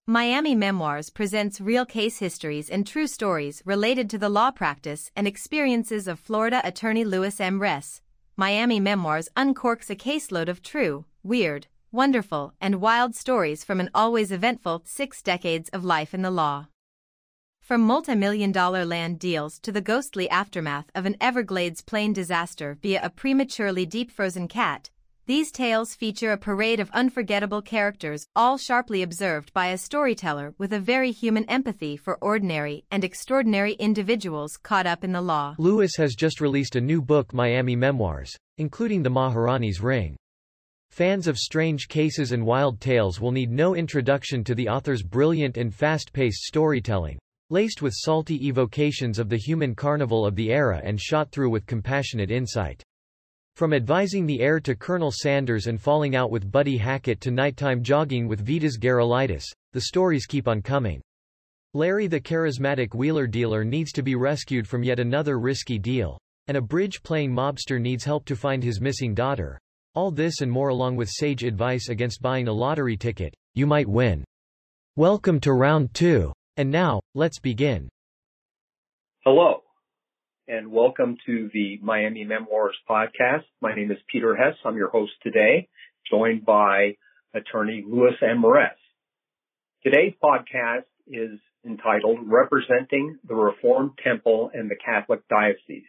Miami Memoirs presents real case histories and true stories related to the law practice and experiences of Florida attorney Louis M. Ress. Miami Memoirs uncorks a caseload of true, weird, wonderful, and wild stories from an always eventful 6 decades of life in the law. From multi-million-dollar land deals to the ghostly aftermath of an Everglades plane disaster via a prematurely deep-frozen cat, these tales feature a parade of unforgettable characters, all sharply observed by a storyteller with a very human empathy for ordinary and extraordinary individuals caught up in the law. Louis has just released a new book, Miami Memoirs, including The Maharani's Ring. Fans of strange cases and wild tales will need no introduction to the author's brilliant and fast-paced storytelling, laced with salty evocations of the human carnival of the era and shot through with compassionate insight. From advising the heir to Colonel Sanders and falling out with Buddy Hackett to nighttime jogging with Vitas Gerulaitis, the stories keep on coming. Larry the charismatic wheeler dealer needs to be rescued from yet another risky deal, and a bridge-playing mobster needs help to find his missing daughter. All this and more, along with sage advice against buying a lottery ticket you might win. Welcome to round 2. And now, let's begin. Hello, and welcome to the Miami Memoirs podcast. My name is Peter Hess. I'm your host today, joined by attorney Louis M. Ress. Today's podcast is entitled Representing the Reformed Temple and the Catholic Diocese.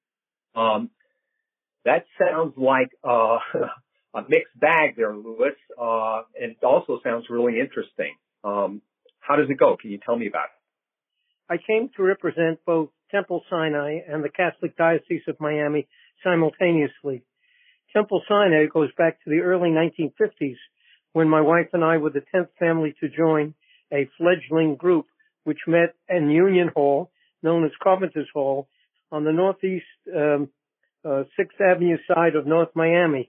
That sounds like a mixed bag there, Louis, and it also sounds really interesting. How does it go? Can you tell me about it? I came to represent both Temple Sinai and the Catholic Diocese of Miami simultaneously. Temple Sinai goes back to the early 1950s when my wife and I were the 10th family to join a fledgling group which met in Union Hall, known as Carpenter's Hall, on the northeast 6th Avenue side of North Miami.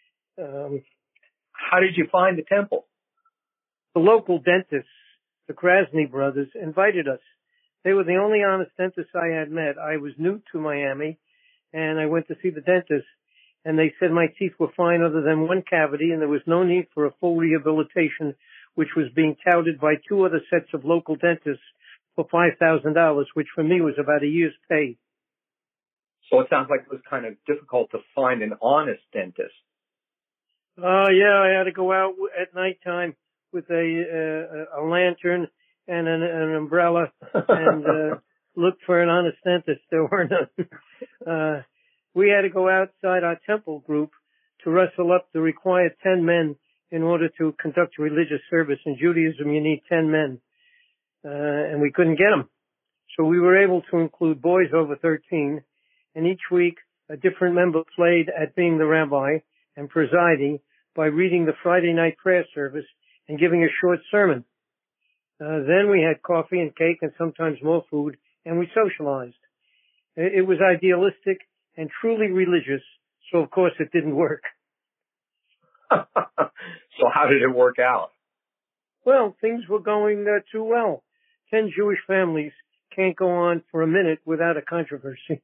How did you find the temple? The local dentists, the Krasny brothers, invited us. They were the only honest dentists I had met. I was new to Miami, and I went to see the dentist, and they said my teeth were fine other than one cavity, and there was no need for a full rehabilitation, which was being touted by 2 other sets of local dentists for $5,000, which for me was about a year's pay. So it sounds like it was kind of difficult to find an honest dentist. Yeah, I had to go out at nighttime with a lantern and an umbrella and look for an honest dentist. There were none. We had to go outside our temple group to rustle up the required 10 men in order to conduct religious service. In Judaism, you need 10 men, and we couldn't get them. So we were able to include boys over 13, and each week a different member played at being the rabbi and presiding by reading the Friday night prayer service and giving a short sermon. Then we had coffee and cake and sometimes more food, and we socialized. It was idealistic and truly religious, so of course it didn't work. So how did it work out? Well, things were going too well. 10 Jewish families can't go on for a minute without a controversy.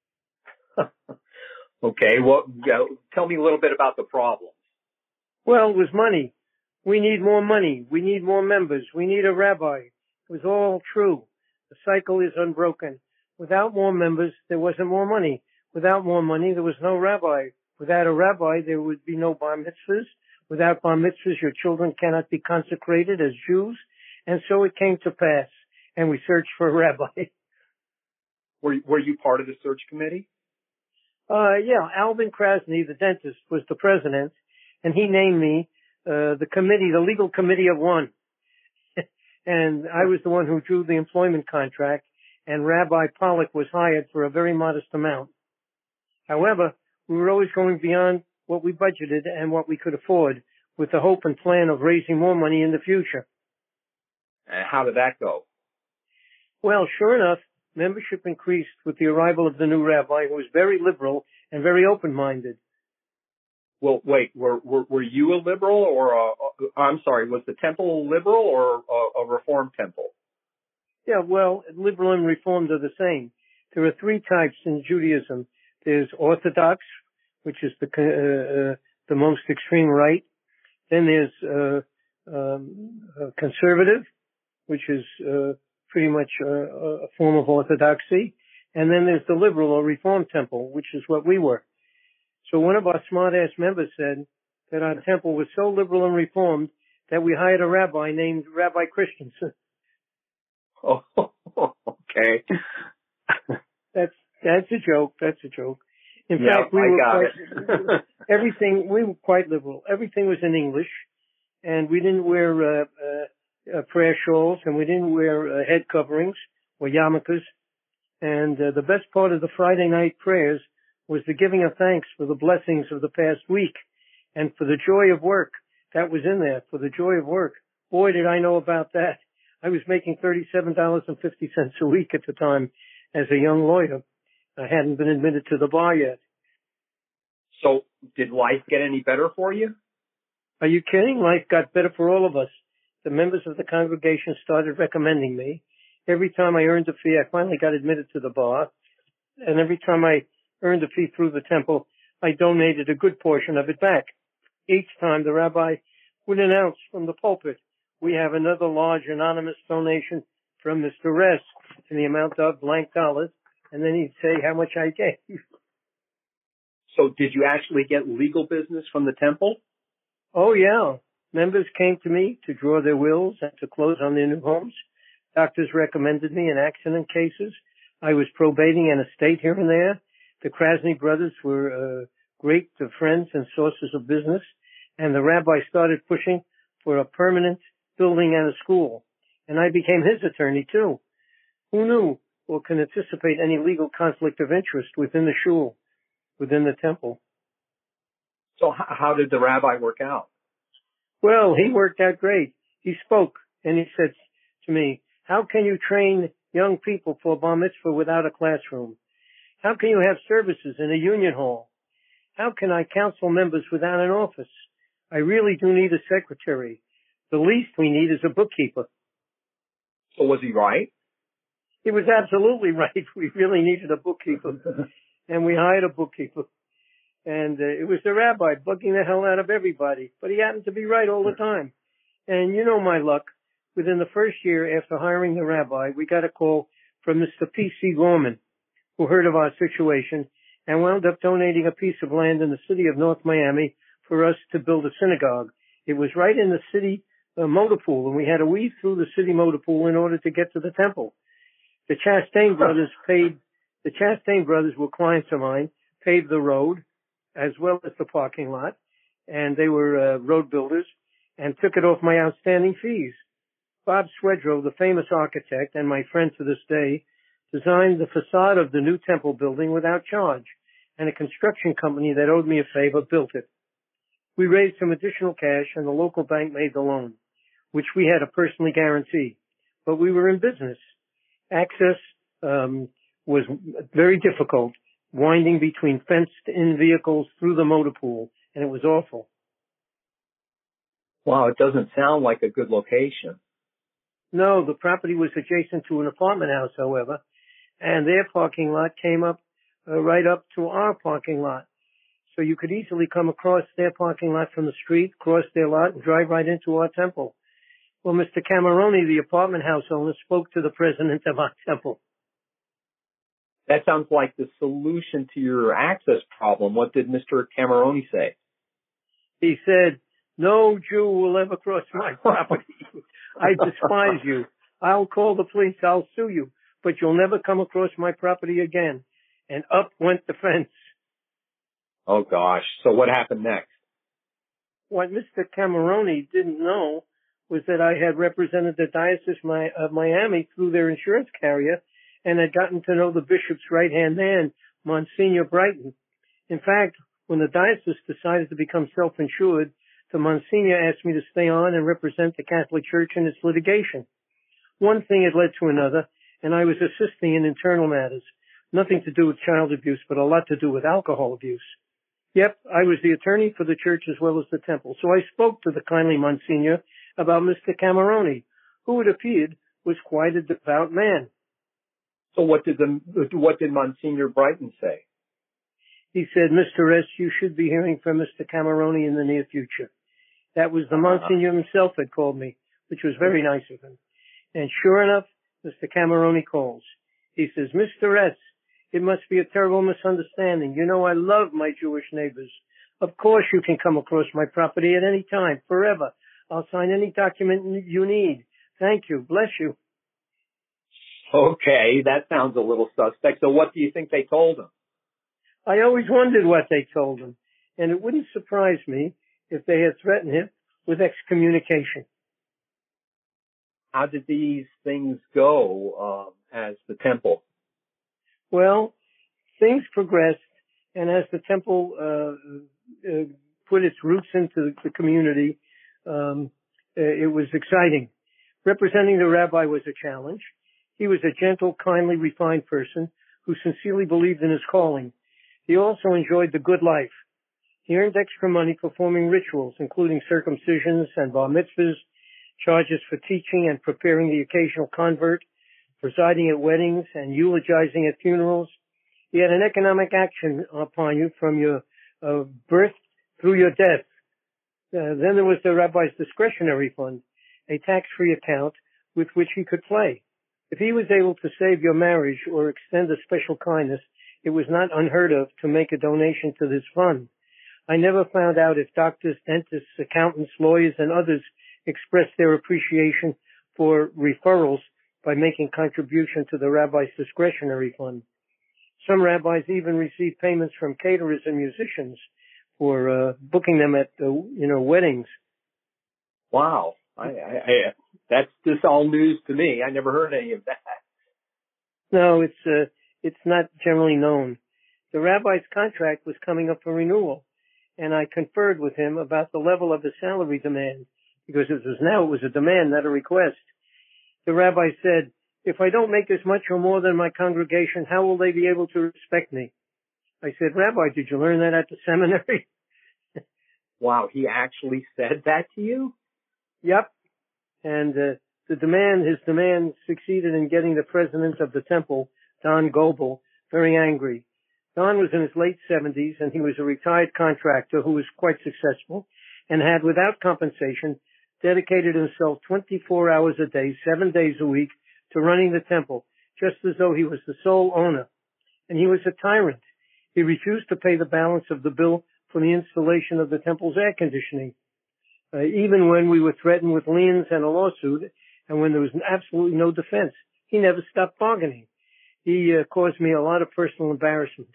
Okay, well, tell me a little bit about the problem. Well, it was money. We need more money. We need more members. We need a rabbi. It was all true. The cycle is unbroken. Without more members, there wasn't more money. Without more money, there was no rabbi. Without a rabbi, there would be no bar mitzvahs. Without bar mitzvahs, your children cannot be consecrated as Jews. And so it came to pass, and we searched for a rabbi. Were you part of the search committee? Yeah, Alvin Krasny, the dentist, was the president, and he named me the committee, the legal committee of one. And I was the one who drew the employment contract, and Rabbi Pollock was hired for a very modest amount. However, we were always going beyond what we budgeted and what we could afford, with the hope and plan of raising more money in the future. How did that go? Well, sure enough, membership increased with the arrival of the new rabbi, who was very liberal and very open-minded. Well, wait, were you a liberal was the temple a liberal or a reformed temple? Yeah, well, liberal and reformed are the same. There are 3 types in Judaism. There's Orthodox, which is the most extreme right. Then there's conservative, which is pretty much a form of orthodoxy. And then there's the liberal or reform temple, which is what we were. So one of our smart-ass members said that our temple was so liberal and reformed that we hired a rabbi named Rabbi Christensen. Oh, okay. That's a joke. That's a joke. In Yeah, fact, we were quite liberal. Everything was in English, and we didn't wear prayer shawls, and we didn't wear head coverings or yarmulkes. And the best part of the Friday night prayers was the giving of thanks for the blessings of the past week and for the joy of work. That was in there, for the joy of work. Boy, did I know about that. I was making $37.50 a week at the time as a young lawyer. I hadn't been admitted to the bar yet. So did life get any better for you? Are you kidding? Life got better for all of us. The members of the congregation started recommending me. Every time I earned a fee, I finally got admitted to the bar. And every time I earned a fee through the temple, I donated a good portion of it back. Each time the rabbi would announce from the pulpit, we have another large anonymous donation from Mr. Ress in the amount of blank dollars. And then he'd say how much I gave. So did you actually get legal business from the temple? Oh, yeah. Members came to me to draw their wills and to close on their new homes. Doctors recommended me in accident cases. I was probating an estate here and there. The Krasny brothers were great friends and sources of business. And the rabbi started pushing for a permanent building and a school. And I became his attorney, too. Who knew or can anticipate any legal conflict of interest within the shul, within the temple? So how did the rabbi work out? Well, he worked out great. He spoke and he said to me, how can you train young people for bar mitzvah without a classroom? How can you have services in a union hall? How can I counsel members without an office? I really do need a secretary. The least we need is a bookkeeper. So was he right? He was absolutely right. We really needed a bookkeeper. And we hired a bookkeeper. And it was the rabbi bugging the hell out of everybody. But he happened to be right all the time. And you know my luck. Within the first year after hiring the rabbi, we got a call from Mr. P.C. Gorman, who heard of our situation and wound up donating a piece of land in the city of North Miami for us to build a synagogue. It was right in the city motor pool, and we had to weave through the city motor pool in order to get to the temple. The Chastain brothers were clients of mine, paved the road as well as the parking lot, and they were road builders, and took it off my outstanding fees. Bob Swedrow, the famous architect and my friend to this day, designed the facade of the new temple building without charge, and a construction company that owed me a favor built it. We raised some additional cash, and the local bank made the loan, which we had to personally guarantee. But we were in business. Access was very difficult, winding between fenced-in vehicles through the motor pool, and it was awful. Wow, it doesn't sound like a good location. No, the property was adjacent to an apartment house, however, and their parking lot came up right up to our parking lot. So you could easily come across their parking lot from the street, cross their lot, and drive right into our temple. Well, Mr. Cameroni, the apartment house owner, spoke to the president of our temple. That sounds like the solution to your access problem. What did Mr. Cameroni say? He said, no Jew will ever cross my property. I despise you. I'll call the police. I'll sue you. But you'll never come across my property again. And up went the fence. Oh, gosh. So what happened next? What Mr. Cameroni didn't know was that I had represented the Diocese of Miami through their insurance carrier and had gotten to know the bishop's right-hand man, Monsignor Brighton. In fact, when the diocese decided to become self-insured, the Monsignor asked me to stay on and represent the Catholic Church in its litigation. One thing had led to another, and I was assisting in internal matters. Nothing to do with child abuse, but a lot to do with alcohol abuse. Yep, I was the attorney for the church as well as the temple, so I spoke to the kindly Monsignor about Mr. Cameroni, who it appeared was quite a devout man. So what did Monsignor Brighton say? He said, Mr. S., you should be hearing from Mr. Cameroni in the near future. That was the Monsignor himself that called me, which was very nice of him. And sure enough, Mr. Cameroni calls. He says, Mr. S., it must be a terrible misunderstanding. You know I love my Jewish neighbors. Of course you can come across my property at any time, forever. I'll sign any document you need. Thank you. Bless you. Okay, that sounds a little suspect. So what do you think they told him? I always wondered what they told him, and it wouldn't surprise me if they had threatened him with excommunication. How did these things go as the temple? Well, things progressed, and as the temple put its roots into the community, it was exciting. Representing the rabbi was a challenge. He was a gentle, kindly, refined person who sincerely believed in his calling. He also enjoyed the good life. He earned extra money performing rituals, including circumcisions and bar mitzvahs, charges for teaching and preparing the occasional convert, presiding at weddings and eulogizing at funerals. He had an economic action upon you from your birth through your death. Then there was the rabbi's discretionary fund, a tax-free account with which he could play. If he was able to save your marriage or extend a special kindness, it was not unheard of to make a donation to this fund. I never found out if doctors, dentists, accountants, lawyers, and others expressed their appreciation for referrals by making contribution to the rabbi's discretionary fund. Some rabbis even received payments from caterers and musicians for booking them at weddings. Wow, that's just all news to me. I never heard any of that. No, it's not generally known. The rabbi's contract was coming up for renewal, and I conferred with him about the level of the salary demand, because it was a demand, not a request. The rabbi said, if I don't make as much or more than my congregation, how will they be able to respect me? I said, Rabbi, did you learn that at the seminary? Wow, he actually said that to you? Yep. And his demand succeeded in getting the president of the temple, Don Goebel, very angry. Don was in his late 70s, and he was a retired contractor who was quite successful and had, without compensation, dedicated himself 24 hours a day, 7 days a week, to running the temple, just as though he was the sole owner. And he was a tyrant. He refused to pay the balance of the bill for the installation of the temple's air conditioning. Even when we were threatened with liens and a lawsuit, and when there was absolutely no defense, he never stopped bargaining. He caused me a lot of personal embarrassment.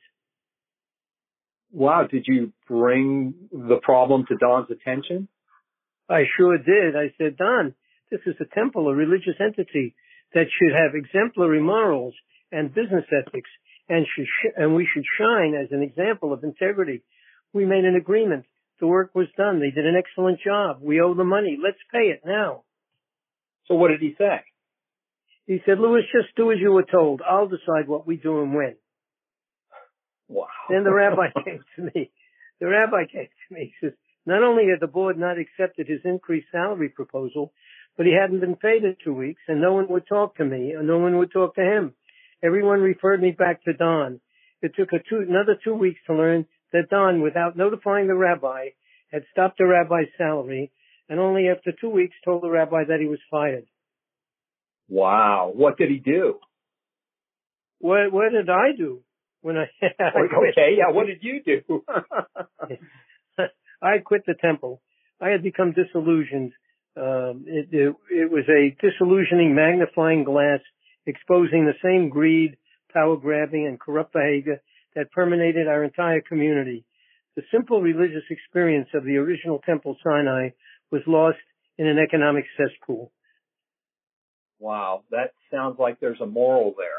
Wow, did you bring the problem to Don's attention? I sure did. I said, Don, this is a temple, a religious entity that should have exemplary morals and business ethics, and we should shine as an example of integrity. We made an agreement. The work was done. They did an excellent job. We owe the money. Let's pay it now. So what did he say? He said, Louis, just do as you were told. I'll decide what we do and when. Wow. Then the rabbi came to me. He says, not only had the board not accepted his increased salary proposal, but he hadn't been paid in 2 weeks, and no one would talk to me, and no one would talk to him. Everyone referred me back to Don. It took another 2 weeks to learn that Don, without notifying the rabbi, had stopped the rabbi's salary, and only after 2 weeks told the rabbi that he was fired. Wow. What did he do? What did I do? When I quit? Okay, yeah, what did you do? I quit the temple. I had become disillusioned. It was a disillusioning magnifying glass exposing the same greed, power grabbing, and corrupt behavior that permeated our entire community. The simple religious experience of the original Temple Sinai was lost in an economic cesspool. Wow, that sounds like there's a moral there.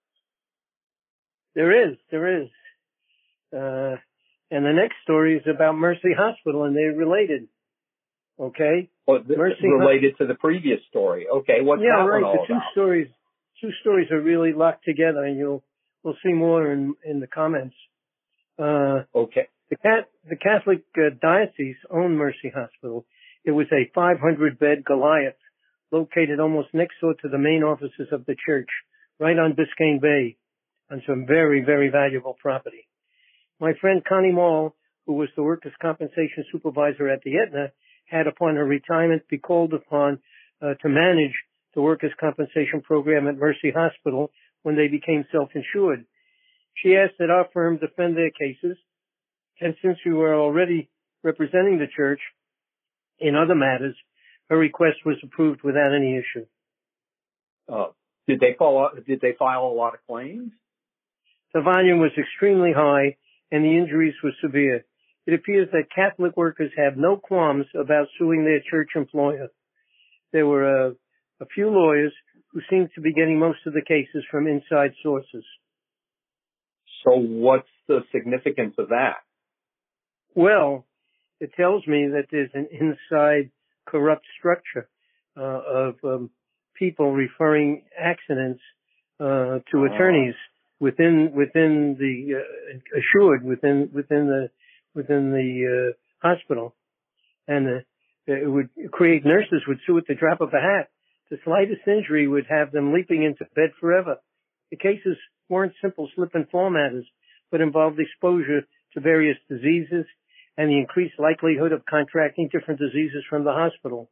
There is. And the next story is about Mercy Hospital, and they're related. Okay? Well, related to the previous story. Okay, what's that one all about? Two stories are really locked together, and we'll see more in the comments. Okay. The Catholic diocese owned Mercy Hospital. It was a 500-bed Goliath located almost next door to the main offices of the church, right on Biscayne Bay, on some very, very valuable property. My friend Connie Mall, who was the workers' compensation supervisor at the Aetna, had upon her retirement be called upon to manage the workers' compensation program at Mercy Hospital when they became self-insured. She asked that our firm defend their cases, and since we were already representing the church in other matters, her request was approved without any issue. Did they file a lot of claims? The volume was extremely high, and the injuries were severe. It appears that Catholic workers have no qualms about suing their church employer. There were a few lawyers who seemed to be getting most of the cases from inside sources. So what's the significance of that? Well, it tells me that there's an inside corrupt structure of people referring accidents to attorneys within the assured within the hospital, and it would create nurses would sue at the drop of a hat. The slightest injury would have them leaping into bed forever. The cases weren't simple slip and fall matters, but involved exposure to various diseases and the increased likelihood of contracting different diseases from the hospital.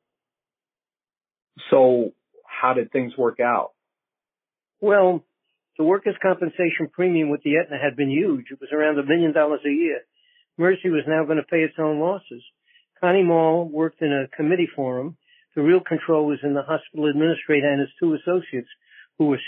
So how did things work out? Well, the workers' compensation premium with the Aetna had been huge. It was around $1 million a year. Mercy was now going to pay its own losses. Connie Mall worked in a committee forum. The real control was in the hospital administrator and his two associates, who were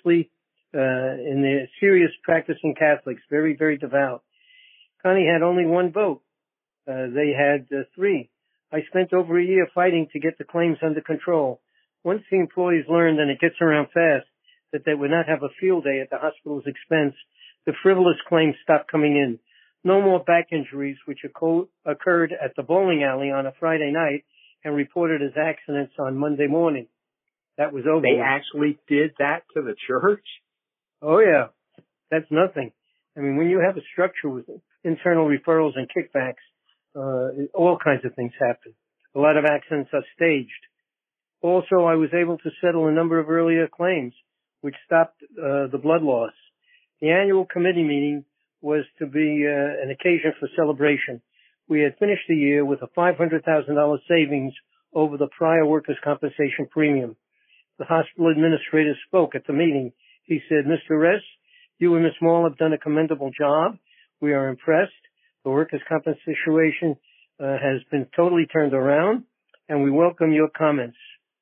serious practicing Catholics, very, very devout. Connie had only one vote. They had 3. I spent over a year fighting to get the claims under control. Once the employees learned, and it gets around fast, that they would not have a field day at the hospital's expense, the frivolous claims stopped coming in. No more back injuries, which occurred at the bowling alley on a Friday night and reported as accidents on Monday morning. That was over. They actually did that to the church? Oh, yeah. That's nothing. I mean, when you have a structure with internal referrals and kickbacks, all kinds of things happen. A lot of accidents are staged. Also, I was able to settle a number of earlier claims, which stopped the blood loss. The annual committee meeting was to be an occasion for celebration. We had finished the year with a $500,000 savings over the prior workers' compensation premium. The hospital administrator spoke at the meeting. He said, "Mr. Ress, you and Ms. Mall have done a commendable job. We are impressed. The workers' compensation situation has been totally turned around, and we welcome your comments."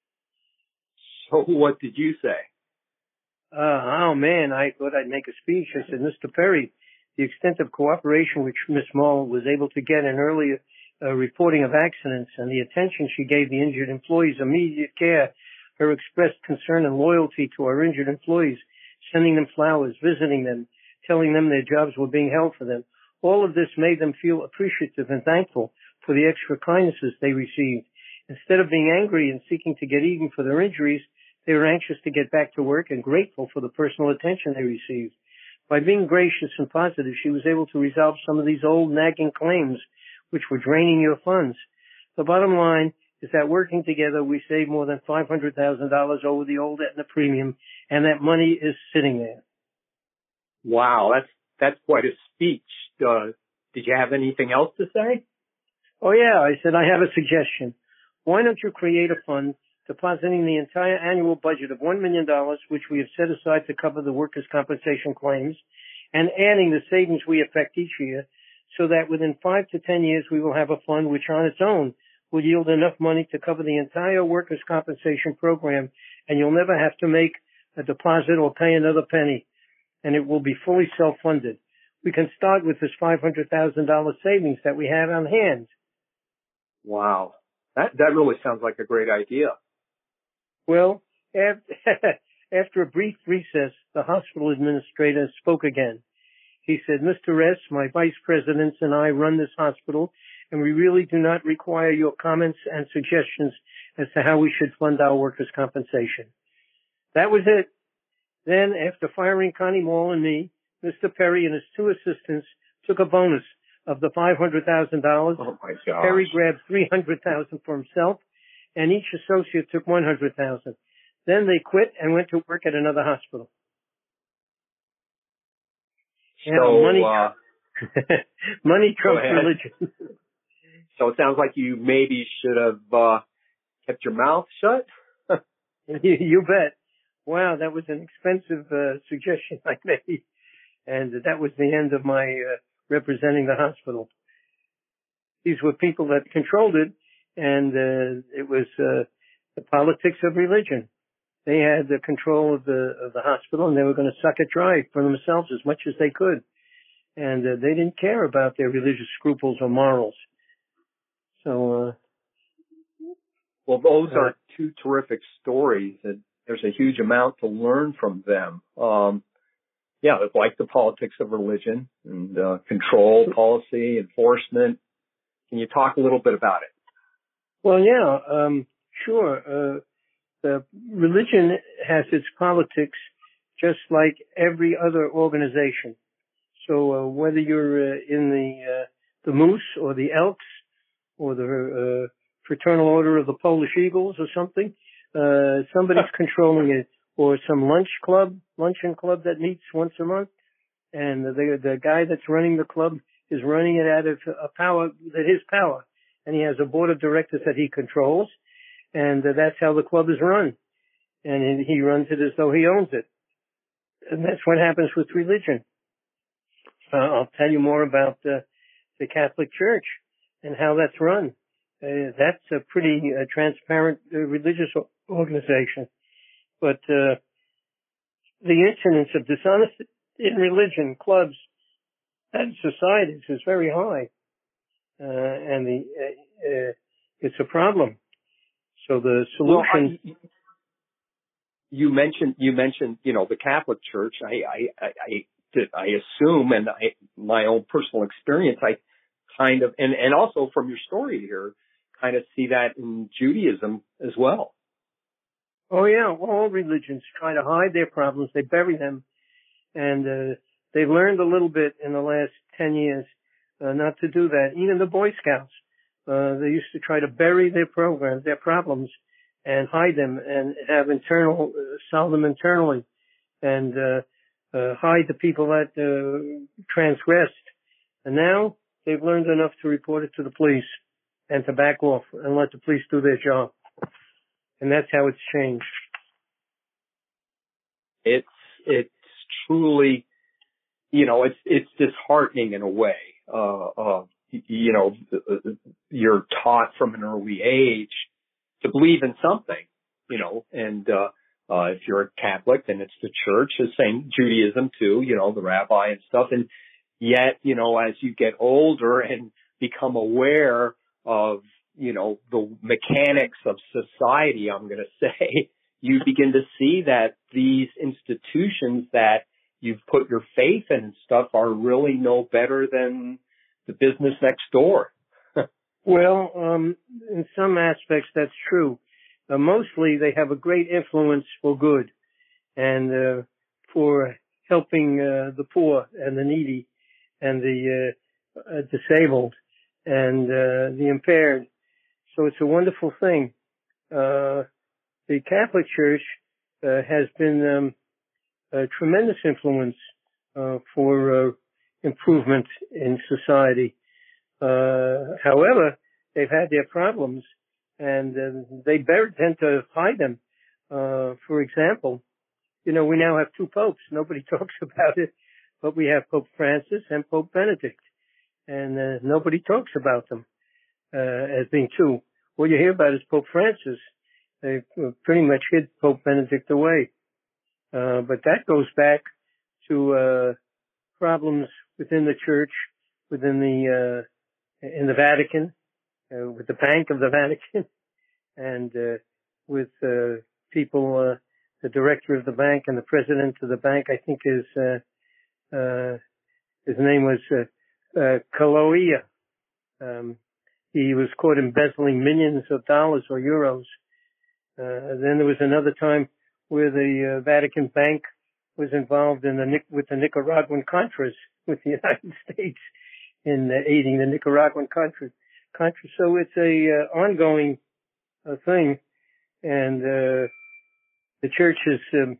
So what did you say? Oh, man, I thought I'd make a speech. I said, "Mr. Perry, the extent of cooperation which Ms. Mall was able to get in early reporting of accidents and the attention she gave the injured employees' immediate care, her expressed concern and loyalty to our injured employees, sending them flowers, visiting them, telling them their jobs were being held for them. All of this made them feel appreciative and thankful for the extra kindnesses they received. Instead of being angry and seeking to get even for their injuries, they were anxious to get back to work and grateful for the personal attention they received. By being gracious and positive, she was able to resolve some of these old nagging claims which were draining your funds. The bottom line is that working together, we saved more than $500,000 over the old Aetna premium, and that money is sitting there." Wow, that's quite a speech. Did you have anything else to say? Oh, yeah. I said, "I have a suggestion. Why don't you create a fund depositing the entire annual budget of $1 million, which we have set aside to cover the workers' compensation claims, and adding the savings we effect each year, so that within 5 to 10 years we will have a fund which on its own will yield enough money to cover the entire workers' compensation program, and you'll never have to make a deposit or pay another penny, and it will be fully self-funded. We can start with this $500,000 savings that we have on hand." Wow. That really sounds like a great idea. Well, after a brief recess, the hospital administrator spoke again. He said, "Mr. Ress, my vice presidents and I run this hospital, and we really do not require your comments and suggestions as to how we should fund our workers' compensation." That was it. Then, after firing Connie Mall and me, Mr. Perry and his 2 assistants took a bonus of the $500,000. Oh my gosh. Perry grabbed $300,000 for himself, and each associate took $100,000. Then they quit and went to work at another hospital. So, money trumps religion. So it sounds like you maybe should have kept your mouth shut. You bet. Wow, that was an expensive suggestion I made, and that was the end of my representing the hospital. These were people that controlled it, and it was the politics of religion. They had the control of the hospital, and they were going to suck it dry for themselves as much as they could. And they didn't care about their religious scruples or morals. So, well, those are two terrific stories, and there's a huge amount to learn from them. Yeah, it's like the politics of religion and control, policy, enforcement. Can you talk a little bit about it? Well, yeah, sure. The religion has its politics just like every other organization. So whether you're in the Moose or the Elks or the Fraternal Order of the Polish Eagles or something, somebody's controlling it. Or some luncheon club that meets once a month, and the guy that's running the club is running it out of his power, and he has a board of directors that he controls, and that's how the club is run, and he runs it as though he owns it, and that's what happens with religion. I'll tell you more about the Catholic Church and how that's run. That's a pretty transparent religious organization. But the incidence of dishonesty in religion, clubs, and societies is very high, and it's a problem. So the solution. Well, you mentioned, the Catholic Church. I assume, and my own personal experience, I kind of, and also from your story here, kind of see that in Judaism as well. Oh yeah, all religions try to hide their problems. They bury them. And they've learned a little bit in the last 10 years not to do that. Even the Boy Scouts, they used to try to bury their programs, their problems, and hide them and have solve them internally and hide the people that transgressed. And now they've learned enough to report it to the police and to back off and let the police do their job. And that's how it's changed. It's truly, it's disheartening in a way. You're taught from an early age to believe in something, and if you're a Catholic, then it's the church, the same Judaism too, the rabbi and stuff. And yet, as you get older and become aware of, the mechanics of society, I'm going to say, you begin to see that these institutions that you've put your faith in and stuff are really no better than the business next door. Well, in some aspects, that's true. Mostly they have a great influence for good and for helping the poor and the needy and the disabled and the impaired. So it's a wonderful thing. The Catholic Church has been a tremendous influence for improvement in society. However, they've had their problems, and they tend to hide them. For example, we now have two popes. Nobody talks about it, but we have Pope Francis and Pope Benedict, and nobody talks about them as being two. What you hear about is Pope Francis. They pretty much hid Pope Benedict away. But that goes back to problems within the church, within in the Vatican, with the Bank of the Vatican, and with people, the director of the bank and the president of the bank. I think his name was Kaloia. He was caught embezzling millions of dollars or euros. Then there was another time where the Vatican Bank was involved with the Nicaraguan Contras with the United States in aiding the Nicaraguan Contras. So it's a ongoing thing, and the church has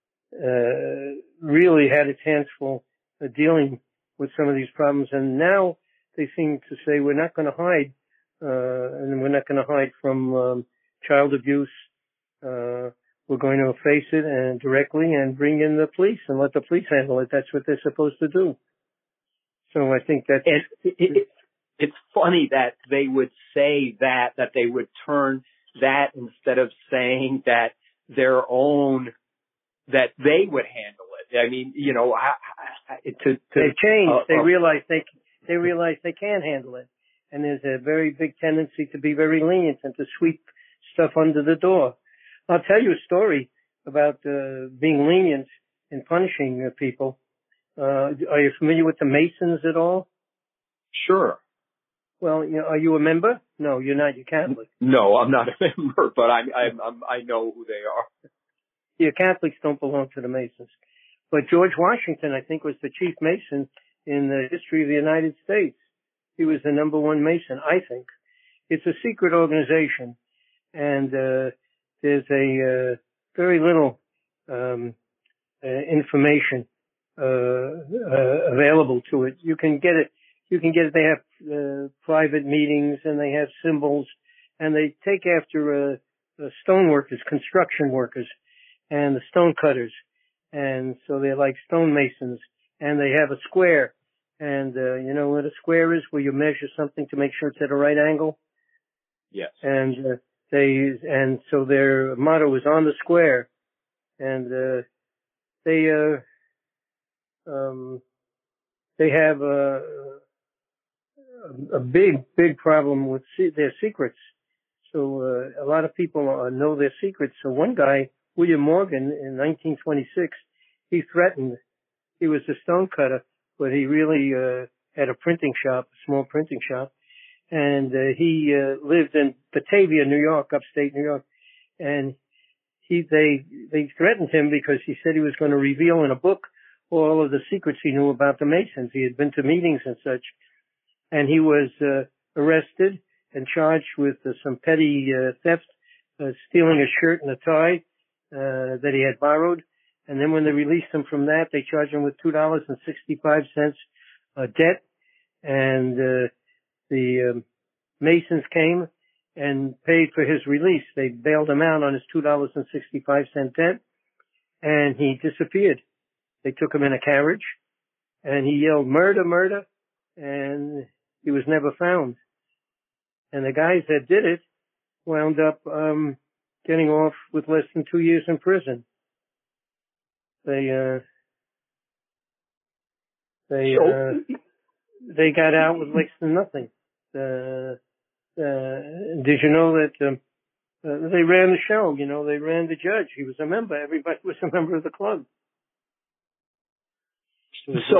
really had its hands full dealing with some of these problems, and now they seem to say we're not going to hide and we're not going to hide from child abuse. We're going to face it and directly and bring in the police and let the police handle it. That's what they're supposed to do. So I think that's... It's funny that they would say that they would turn that instead of saying that their own, that they would handle it. I mean, you know, they've changed. They realize they can't handle it. And there's a very big tendency to be very lenient and to sweep stuff under the door. I'll tell you a story about being lenient in punishing people. Are you familiar with the Masons at all? Sure. Well, you know, are you a member? No, you're not. You're Catholic. No, I'm not a member, but I know who they are. Yeah, Catholics don't belong to the Masons. But George Washington, I think, was the chief Mason in the history of the United States. He was the number one Mason, I think. It's a secret organization, and there's a very little information available to it. You can get it. They have private meetings, and they have symbols, and they take after stone workers, construction workers, and the stone cutters. And so they're like stonemasons, and they have a square. And you know what a square is, where you measure something to make sure it's at a right angle? Yes. And so their motto is on the square. And they have a big problem with their secrets. So a lot of people know their secrets. So one guy, William Morgan, in 1926, he threatened. He was a stone cutter, but he really had a printing shop, a small printing shop, and he lived in Batavia, New York, upstate New York. And they threatened him because he said he was going to reveal in a book all of the secrets he knew about the Masons. He had been to meetings and such. And he was arrested and charged with some petty theft, stealing a shirt and a tie that he had borrowed. And then when they released him from that, they charged him with $2.65 debt. And the Masons came and paid for his release. They bailed him out on his $2.65 debt, and he disappeared. They took him in a carriage, and he yelled, "Murder, murder," and he was never found. And the guys that did it wound up getting off with less than 2 years in prison. They got out with less than nothing. Did you know that they ran the show? You know, they ran the judge. He was a member. Everybody was a member of the club. So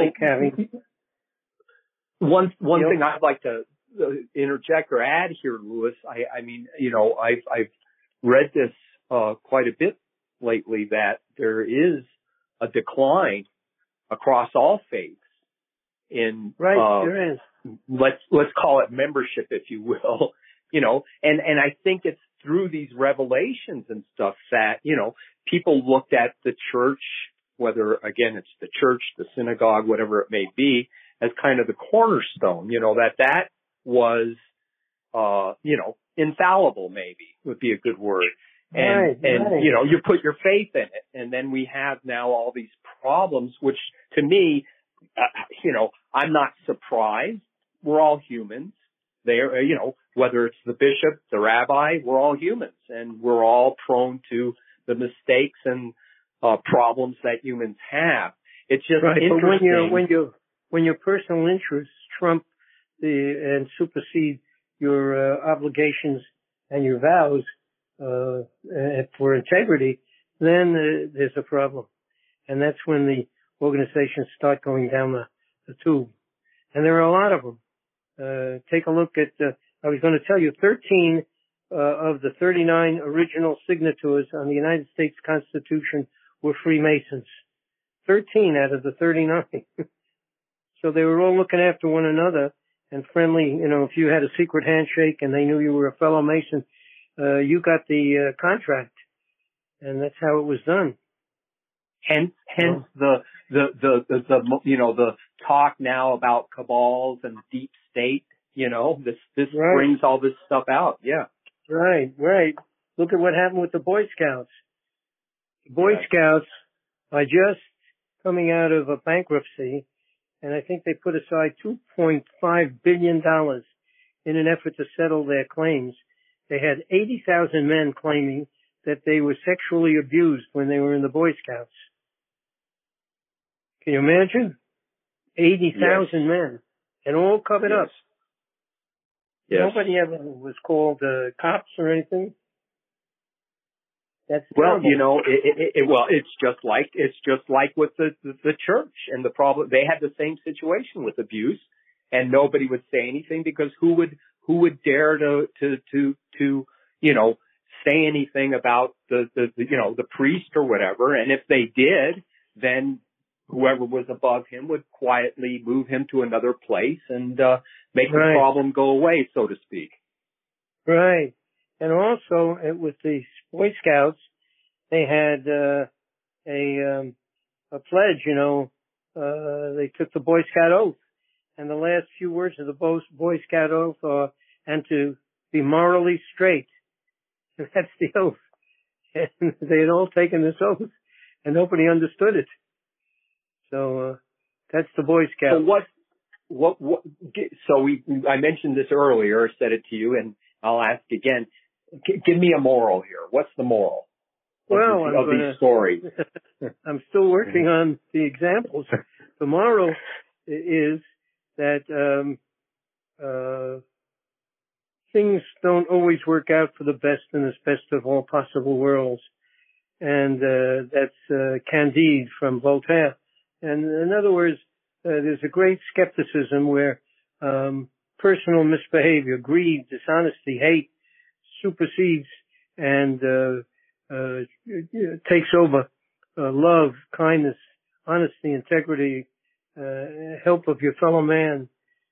one thing I'd like to interject or add here, Louis. I mean, you know, I've read this quite a bit lately, that there is a decline across all faiths in there is. Let's call it membership, if you will. You know, and I think it's through these revelations and stuff that, you know, people looked at the church, whether again it's the church, the synagogue, whatever it may be, as kind of the cornerstone. You know, that was you know, infallible, maybe would be a good word. And you know, you put your faith in it, and then we have now all these problems, which to me, you know, I'm not surprised. We're all humans. They're, you know, whether it's the bishop, the rabbi, we're all humans, and we're all prone to the mistakes and problems that humans have. It's just interesting. But when your personal interests trump and supersede your obligations and your vows for integrity, then there's a problem, and that's when the organizations start going down the tube. And there are a lot of them. Take a look at, I was going to tell you, 13 of the 39 original signatories on the United States Constitution were Freemasons. 13 out of the 39. So they were all looking after one another and friendly. You know, if you had a secret handshake and they knew you were a fellow Mason, you got the contract. And that's how it was done. Hence the you know, the talk now about cabals and deep state This Right. brings all this stuff out. Yeah. Right. Look at what happened with the Boy Scouts. The Boy Yes. Scouts are just coming out of a bankruptcy, and I think they put aside $2.5 billion in an effort to settle their claims. They had 80,000 men claiming that they were sexually abused when they were in the Boy Scouts. Can you imagine? 80,000 men, and all covered up. Yes. Nobody ever was called cops or anything. That's Well, terrible. it's just like with the church and the problem. They had the same situation with abuse, and nobody would say anything because who would dare to say anything about the priest or whatever? And if they did, then whoever was above him would quietly move him to another place and make the problem go away, so to speak. Right. And also with the Boy Scouts, they had a pledge. They took the Boy Scout oath, and the last few words of the Boy Scout oath are "and to be morally straight." That's the oath. And they had all taken this oath, and nobody understood it. So that's the Boy Scout. So I mentioned this earlier, said it to you, and I'll ask again. Give me a moral here. What's the moral of these stories? I'm still working on the examples. The moral is that things don't always work out for the best in this best of all possible worlds. And that's Candide from Voltaire. And in other words, there's a great skepticism where personal misbehavior, greed, dishonesty, hate supersedes and takes over love, kindness, honesty, integrity, help of your fellow man.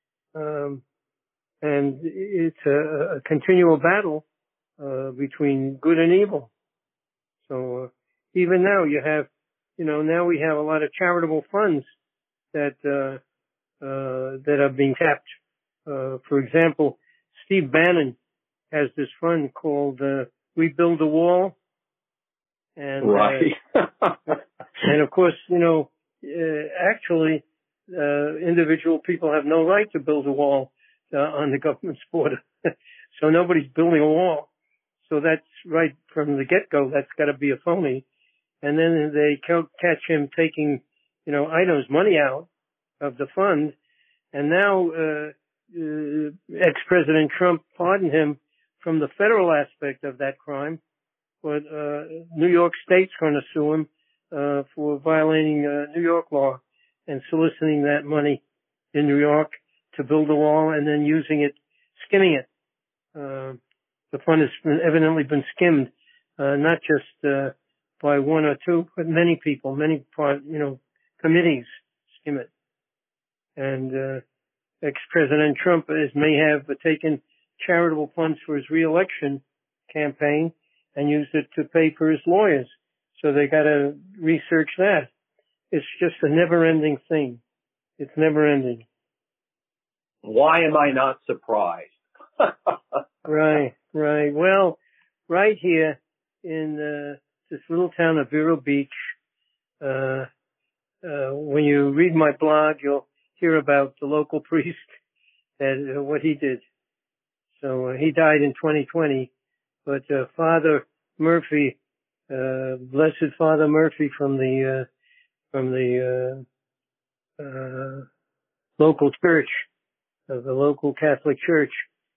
And it's a continual battle between good and evil. So even now you have, now we have a lot of charitable funds that are being tapped. For example, Steve Bannon has this fund called We Build a Wall. And, and of course, actually, individual people have no right to build a wall on the government's border. So nobody's building a wall. So that's right from the get-go. That's got to be a phony. And then they catch him taking, items, money out of the fund. And now ex-President Trump pardoned him from the federal aspect of that crime. But New York State's going to sue him for violating New York law and soliciting that money in New York to build a wall and then using it, skimming it. The fund has evidently been skimmed, not just by one or two, but many people, committees skim it. And ex-President Trump may have taken charitable funds for his re-election campaign and used it to pay for his lawyers. So they got to research that. It's just a never-ending thing. It's never-ending. Why am I not surprised? Right. Well, right here in this little town of Vero Beach, when you read my blog, you'll hear about the local priest and what he did. So he died in 2020, but Father Murphy, Blessed Father Murphy from the local church, the local Catholic Church,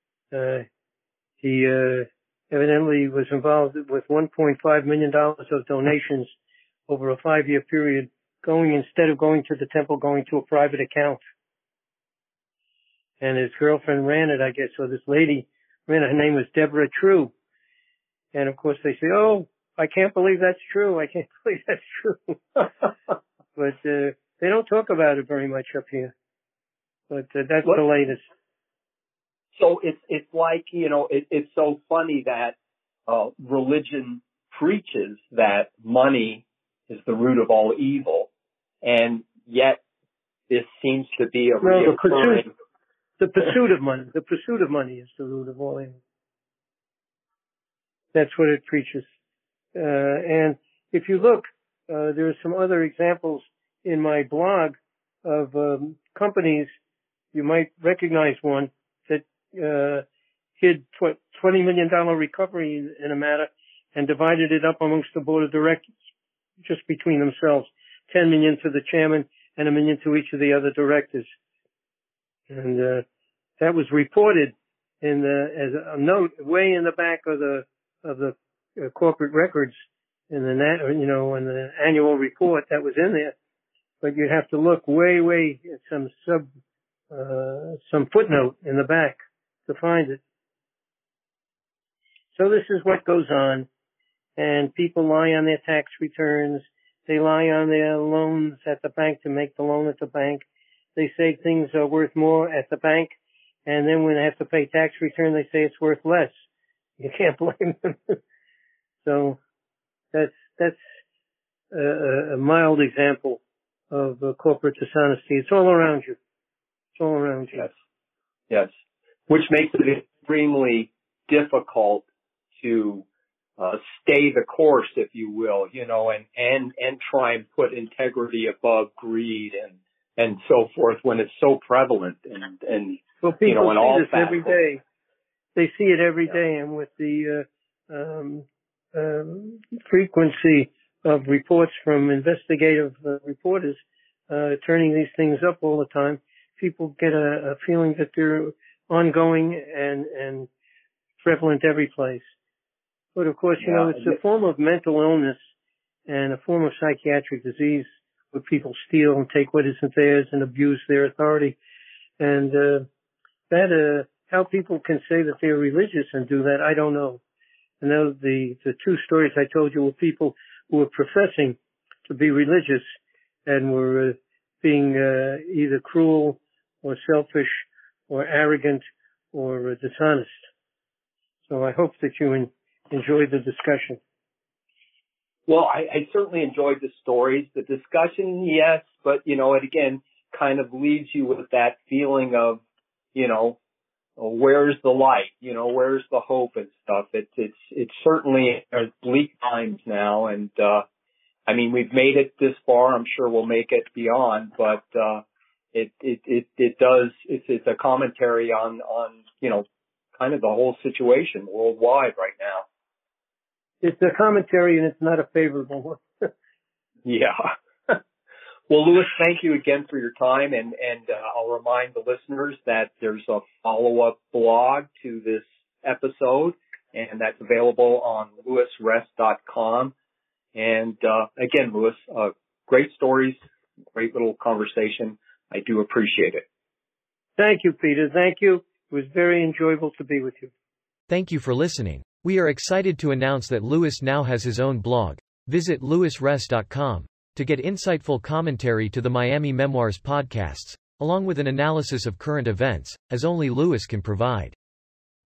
he evidently was involved with $1.5 million of donations over a 5-year period, instead of going to the temple, going to a private account. And his girlfriend ran it, I guess, so this lady ran it. Her name was Deborah True. And of course they say, oh, I can't believe that's true. I can't believe that's true. But they don't talk about it very much up here. But that's the latest. So it's like, it's so funny that religion preaches that money is the root of all evil, and yet this seems to be a reoccurring. The pursuit of money. The pursuit of money is the root of all evil. That's what it preaches. And if you look, there are some other examples in my blog of companies. You might recognize one that hid $20 million recovery in a matter and divided it up amongst the board of directors, just between themselves. $10 million to the chairman and $1 million to each of the other directors. And that was reported as a note way in the back of the corporate records in the annual report that was in there. But you'd have to look way at some footnote in the back to find it. So this is what goes on, and people lie on their tax returns. They lie on their loans at the bank to make the loan at the bank. They say things are worth more at the bank, and then when they have to pay tax return, they say it's worth less. You can't blame them. So that's a mild example of corporate dishonesty. It's all around you. It's all around you. Yes. Which makes it extremely difficult to stay the course, if you will, and try and put integrity above greed and so forth when it's so prevalent and well, people in all see this every day. They see it every day, and with the frequency of reports from investigative reporters turning these things up all the time, people get a feeling that they're ongoing and prevalent every place. But of course, it's a form of mental illness and a form of psychiatric disease where people steal and take what isn't theirs and abuse their authority. And how people can say that they're religious and do that, I don't know. And the two stories I told you were people who were professing to be religious and were being either cruel or selfish or arrogant or dishonest. So I hope that you enjoyed the discussion. Well, I certainly enjoyed the stories. The discussion, yes, but, it again kind of leaves you with that feeling of, where's the light? Where's the hope and stuff? It's certainly bleak times now. And, we've made it this far. I'm sure we'll make it beyond, but, it's a commentary on, kind of the whole situation worldwide right now. It's a commentary and it's not a favorable one. Yeah. Well, Louis, thank you again for your time. And I'll remind the listeners that there's a follow-up blog to this episode, and that's available on louisress.com. And, again, Louis, great stories, great little conversation. I do appreciate it. Thank you, Peter. Thank you. It was very enjoyable to be with you. Thank you for listening. We are excited to announce that Louis now has his own blog. Visit louisress.com to get insightful commentary to the Miami Memoirs podcasts, along with an analysis of current events, as only Louis can provide.